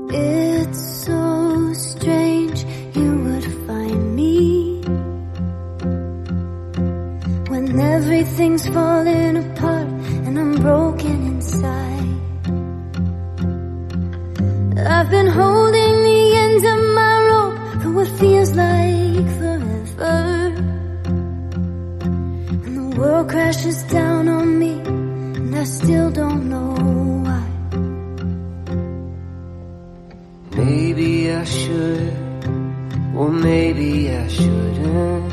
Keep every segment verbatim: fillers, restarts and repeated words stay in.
It's so strange you would find me when everything's falling apart and I'm broken inside. I've been holding the ends of my rope for what feels like forever, and the world crashes down on me and I still don't know why. Maybe I should, or maybe I shouldn't.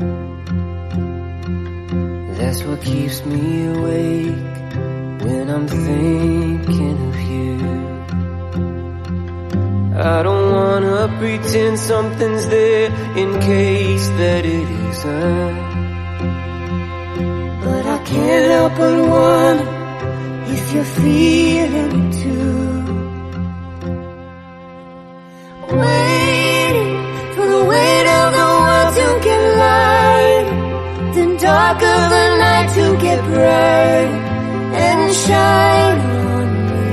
That's what keeps me awake when I'm thinking of you. I don't wanna pretend something's there in case that it isn't, but I can't help but wonder if you're feeling it too. Waiting for the weight of the world to get light, the dark of the night to get bright and shine on me.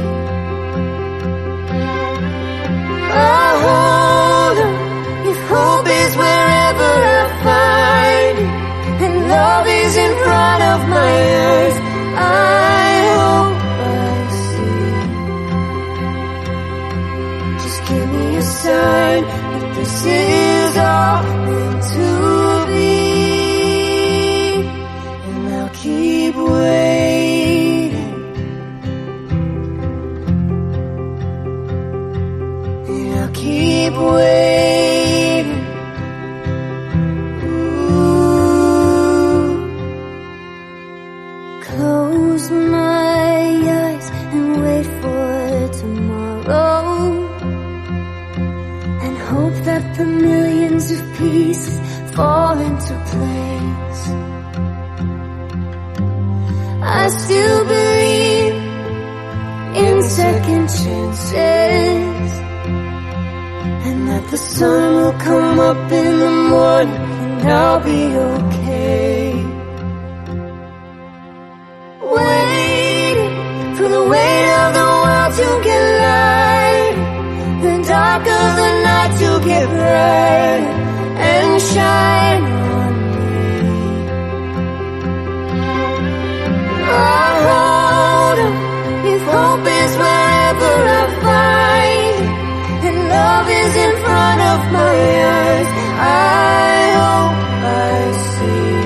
Oh, hold on, if hope is wherever I find it and love is in front of my eyes, I hope I see. Just give me a sign that this is all meant to be, and I'll keep waiting, and I'll keep waiting. Ooh. Close my eyes and wait for tomorrow, and hope that the millions of pieces fall into place. I still believe in second chances, and that the sun will come up in the morning and I'll be okay. Waiting for the weight of the world to get light, the dark of the night to get bright and shine on me. Oh, hold on, if hope is wherever I find it and love is in front of my eyes, I hope I see.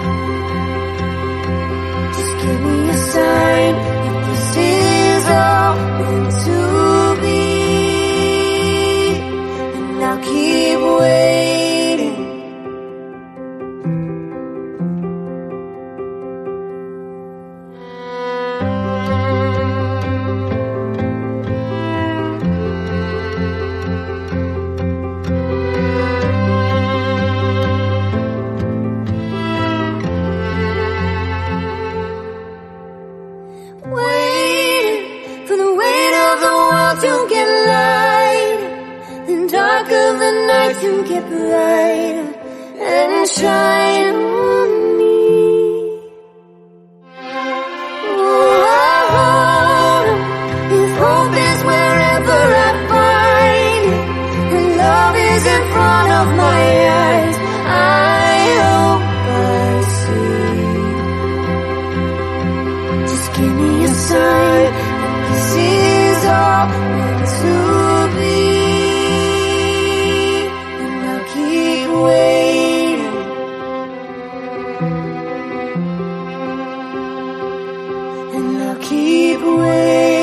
Just give me a sign that this is all meant to be, and I'll keep waiting. Waiting for the weight of the world to get light, the dark of the night to get brighter and shine on me. Oh, if hope is wherever I find it and love is in front of my eyes, I hope I see. Just give me a sign that this is all meant to be, and I'll keep waiting, and I'll keep waiting.